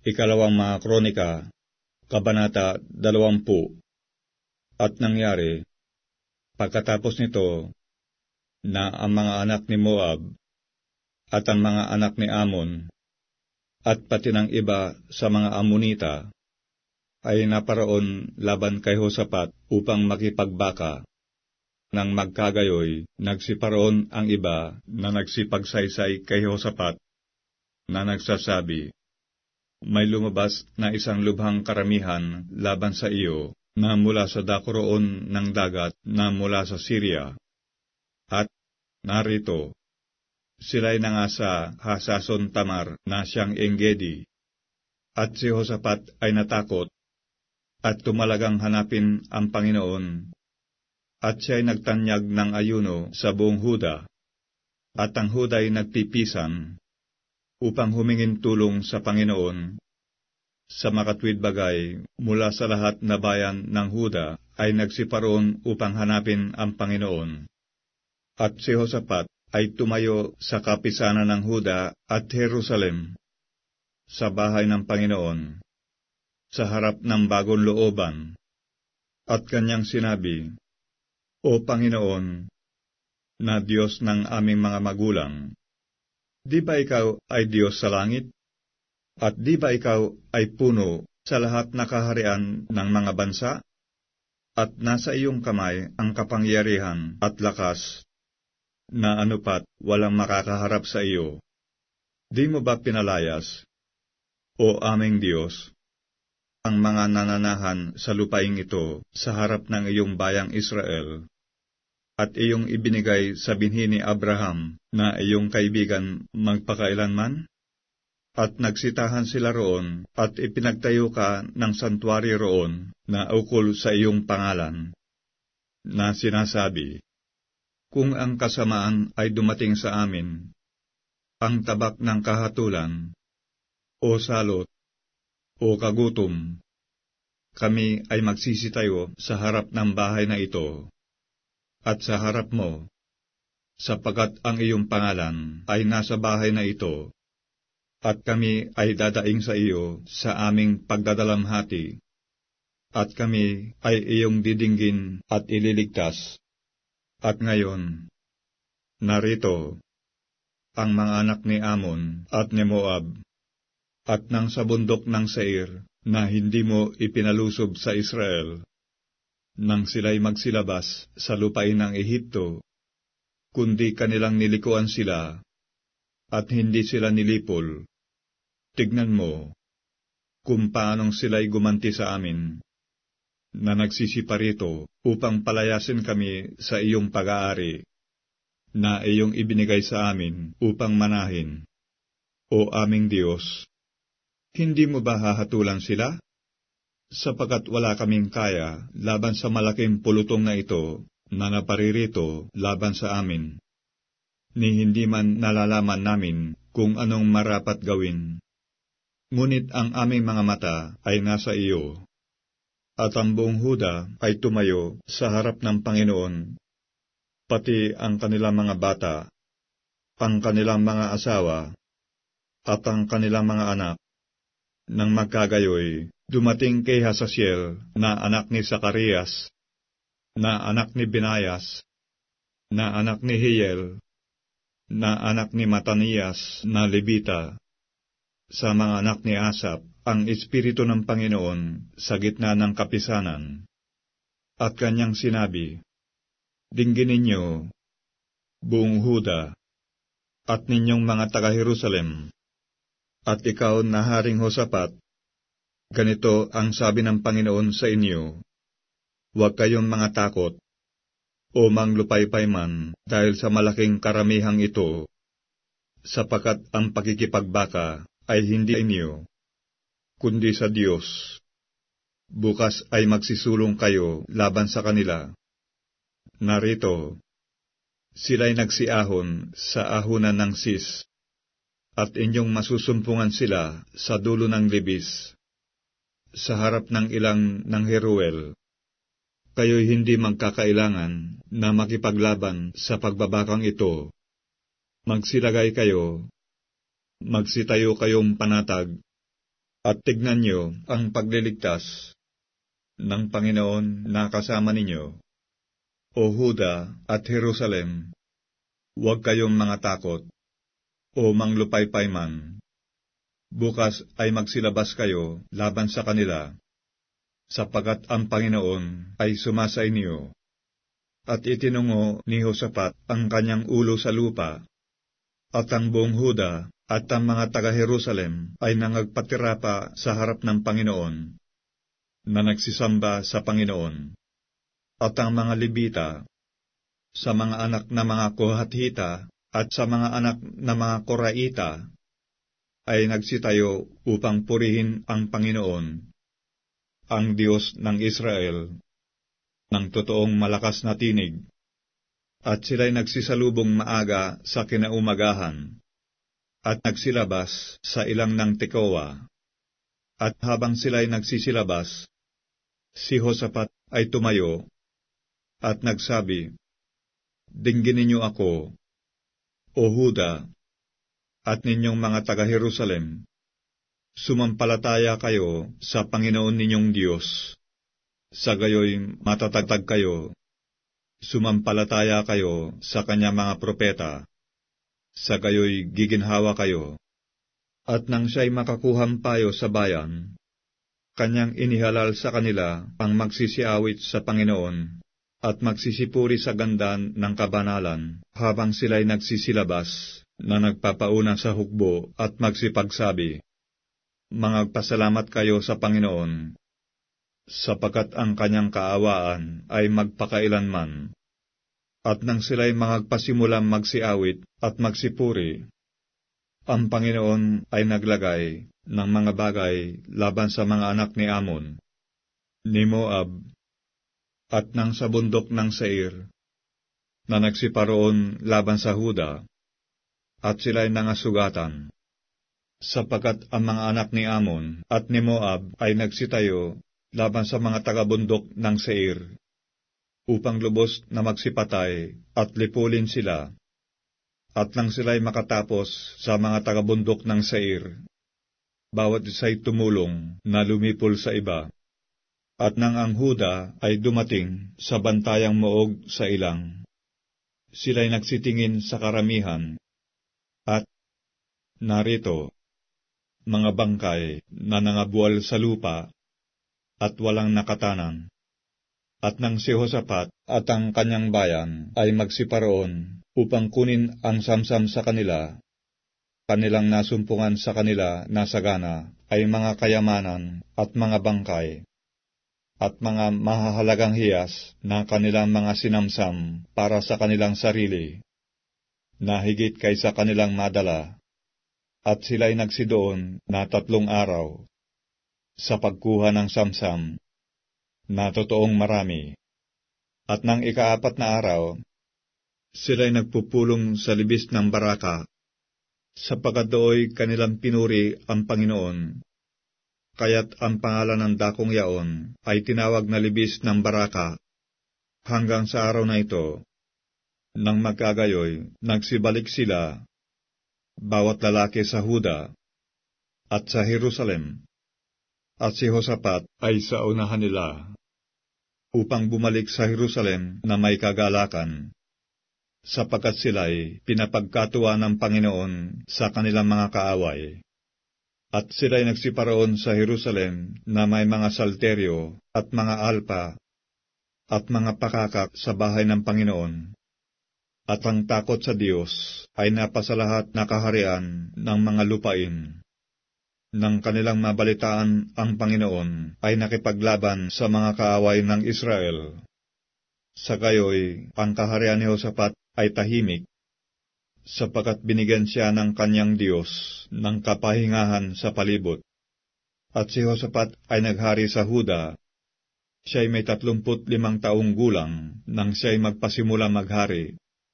Ikalawang mga Kronika, Kabanata 20. At nangyari, pagkatapos nito, na ang mga anak ni Moab, at ang mga anak ni Ammon, at pati ng iba sa mga Ammonita, ay naparoon laban kay Josaphat upang makipagbaka. Nang magkagayoy, nagsiparoon ang iba na nagsipagsaysay kay Josaphat, na nagsasabi, may lumabas na isang lubhang karamihan laban sa iyo na mula sa dako roon ng dagat na mula sa Syria. At narito, sila'y nangasa Hasason Tamar na siyang Enggedi. At si Josaphat ay natakot at tumalagang hanapin ang Panginoon. At siya'y nagtanyag ng ayuno sa buong Huda. At ang Huda'y nagpipisan upang humingin tulong sa Panginoon. Sa makatwid bagay, mula sa lahat na bayan ng Huda ay nagsiparoon upang hanapin ang Panginoon. At si Josaphat ay tumayo sa kapisanan ng Huda at Jerusalem, sa bahay ng Panginoon, sa harap ng bagong looban. At kanyang sinabi, O Panginoon, na Diyos ng aming mga magulang, di ba ikaw ay Diyos sa langit? At di ba ikaw ay puno sa lahat na kaharian ng mga bansa? At nasa iyong kamay ang kapangyarihan at lakas, na anupat walang makakaharap sa iyo. Di mo ba pinalayas, O aming Diyos, ang mga nananahan sa lupaing ito sa harap ng iyong bayang Israel, at iyong ibinigay sa binhi ni Abraham na iyong kaibigan magpakailanman? At nagsitahan sila roon, at ipinagtayo ka ng santuari roon na ukol sa iyong pangalan, na sinasabi, kung ang kasamaan ay dumating sa amin, ang tabak ng kahatulan, o salot, o kagutom, kami ay magsisitayo sa harap ng bahay na ito, at sa harap mo, sapagkat ang iyong pangalan ay nasa bahay na ito, at kami ay dadaing sa iyo sa aming pagdadalamhati, at kami ay iyong didinggin at ililigtas. At ngayon, narito, ang mga anak ni Ammon at ni Moab, at nang sa bundok ng Seir na hindi mo ipinalusob sa Israel, nang sila'y magsilabas sa lupain ng Ehipto, kundi kanilang nilikuan sila, at hindi sila nilipol. Tignan mo, kung paanong sila'y gumanti sa amin, na nagsisiparito upang palayasin kami sa iyong pag-aari, na iyong ibinigay sa amin upang manahin. O aming Diyos, hindi mo ba hahatulan sila? Sapagkat wala kaming kaya laban sa malaking pulutong na ito na naparirito laban sa amin, ni hindi man nalalaman namin kung anong marapat gawin. Ngunit ang aming mga mata ay nasa iyo, at ang buong Huda ay tumayo sa harap ng Panginoon, pati ang kanilang mga bata, ang kanilang mga asawa, at ang kanilang mga anak. Nang magkagayoy, dumating kay Hasasiel na anak ni Zacarias, na anak ni Binayas, na anak ni Hiel, na anak ni Matanias na Levita, sa mga anak ni Asap, ang Espiritu ng Panginoon sa gitna ng kapisanan. At kanyang sinabi, dinggin ninyo, buong Huda, at ninyong mga taga-Jerusalem, at ikaw na Haring Josaphat, ganito ang sabi ng Panginoon sa inyo, huwag kayong mga takot, o manglupaypay man dahil sa malaking karamihang ito, sapagkat ang pakikipagbaka ay hindi inyo, kundi sa Diyos. Bukas ay magsisulong kayo laban sa kanila. Narito, sila'y nagsiahon sa ahunan ng Sis, at inyong masusumpungan sila sa dulo ng libis, sa harap ng ilang ng Jeruel. Kayo'y hindi magkakailangan na makipaglaban sa pagbabakang ito. Magsilagay kayo, magsitayo kayong panatag, At tignan niyo ang pagliligtas ng Panginoon na kasama ninyo. O Huda at Jerusalem, huwag kayong mga takot, o manglupaypay man. Bukas ay magsilabas kayo laban sa kanila, sapagkat ang Panginoon ay sumasa inyo. At itinungo ni Josaphat ang kanyang ulo sa lupa, at ang buong Huda at ang mga taga-Jerusalem ay nangagpatira pa sa harap ng Panginoon, na nagsisamba sa Panginoon. At ang mga Libita, sa mga anak na mga Kohathita at sa mga anak na mga Koraita, ay nagsitayo upang purihin ang Panginoon, ang Diyos ng Israel, ng totoong malakas na tinig. At sila'y nagsisalubong maaga sa kinaumagahan, at nagsilabas sa ilang ng Tekoa. At habang sila'y nagsisilabas, si Josaphat ay tumayo, at nagsabi, "Dinggin ninyo ako, O Huda, at ninyong mga taga-Jerusalem, sumampalataya kayo sa Panginoon ninyong Diyos. Sa gayoy matatagtag kayo, sumampalataya kayo sa kanya mga propeta, sa gayoy giginhawa kayo." At nang siya'y makakuhang payo sa bayan, kanyang inihalal sa kanila ang magsisiawit sa Panginoon, at magsisipuri sa ganda ng kabanalan, habang sila'y nagsisilabas, na nagpapauna sa hukbo at magsipagsabi, "Mangagpasalamat kayo sa Panginoon, sapagkat ang kanyang kaawaan ay magpakailanman." At nang sila'y mangagpasimulang magsiawit at magsipuri, ang Panginoon ay naglagay ng mga bagay laban sa mga anak ni Ammon, ni Moab, at nang sa bundok ng Seir, na nagsiparoon laban sa Huda, at sila'y nangasugatan, sapagkat ang mga anak ni Ammon at ni Moab ay nagsitayo laban sa mga taga-bundok ng Seir, upang lubos na magsipatay at lipulin sila. At nang sila'y makatapos sa mga taga-bundok ng Seir, bawat isa'y tumulong na lumipol sa iba. At nang ang Huda ay dumating sa bantayang moog sa ilang, sila'y nagsitingin sa karamihan, at narito, mga bangkay na nangabual sa lupa, at walang nakatanan. At nang si Josaphat at ang kanyang bayan ay magsiparoon upang kunin ang samsam sa kanila, kanilang nasumpungan sa kanila na sagana ay mga kayamanan at mga bangkay, at mga mahahalagang hiyas na kanilang mga sinamsam para sa kanilang sarili, na higit kaysa kanilang madala. At sila'y nagsidoon na 3 araw sa pagkuha ng samsam, na totoong marami. At nang ika-4 na araw, sila'y nagpupulong sa libis ng Baraka, sapagkat dooy kanilang pinuri ang Panginoon. Kaya't ang pangalan ng dakong yaon ay tinawag na libis ng Baraka, hanggang sa araw na ito. Nang magkagayoy, nagsibalik sila, bawat lalaki sa Huda at sa Jerusalem, at si Josaphat ay sa unahan nila, upang bumalik sa Jerusalem na may kagalakan, sapagkat sila'y pinapagkatuwa ng Panginoon sa kanilang mga kaaway. At sila'y nagsiparoon sa Jerusalem na may mga salteryo at mga alpa at mga pakakak sa bahay ng Panginoon. At ang takot sa Diyos ay napasalahat na kaharian ng mga lupain. Nang kanilang mabalitaan ang Panginoon ay nakipaglaban sa mga kaaway ng Israel. Sa gayoy, ang kaharian ni Josaphat ay tahimik, sapagkat binigyan siya ng kanyang Diyos ng kapahingahan sa palibot. At si Josaphat ay naghari sa Huda. Siya'y may 35 taong gulang nang siya'y magpasimula maghari.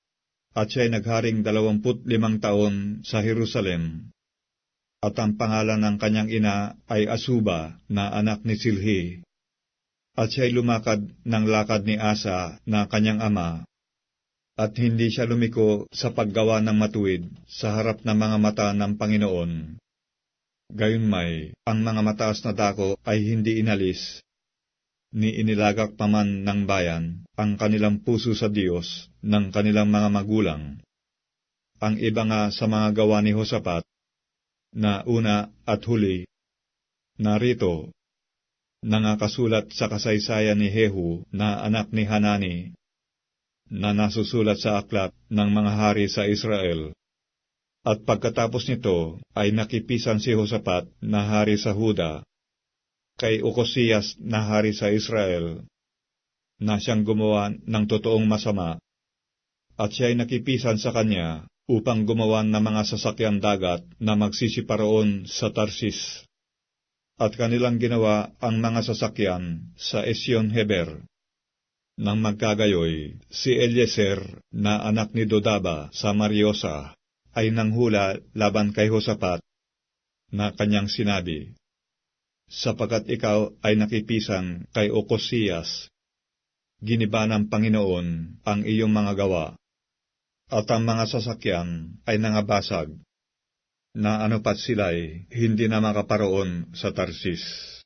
At siya'y nagharing 25 taon sa Jerusalem. At ang pangalan ng kanyang ina ay Asuba, na anak ni Silhi. At siya'y lumakad ng lakad ni Asa, na kanyang ama, at hindi siya lumiko sa paggawa ng matuwid sa harap ng mga mata ng Panginoon. Gayunmay, ang mga mataas na dako ay hindi inalis, ni inilagak pa man ng bayan ang kanilang puso sa Diyos ng kanilang mga magulang. Ang iba nga sa mga gawa ni Josaphat, na una at huli, narito, nangakasulat sa kasaysayan ni Jehu na anak ni Hanani, na nasusulat sa aklat ng mga hari sa Israel. At pagkatapos nito ay nakipisan si Josaphat na hari sa Huda, kay Ocosias na hari sa Israel, na siyang gumawa ng totoong masama, at siya ay nakipisan sa kanya upang gumawa ng mga sasakyan dagat na magsisiparoon sa Tarsis. At kanilang ginawa ang mga sasakyan sa Esyon-Heber. Nang magkagayoy, si Eliezer na anak ni Dodaba sa Mariosa ay nanghula laban kay Josaphat, na kanyang sinabi, sapagkat ikaw ay nakipisan kay Ocosias, giniba ng Panginoon ang iyong mga gawa, at ang mga sasakyan ay nangabasag, na anupat sila'y hindi na makaparoon sa Tarsis.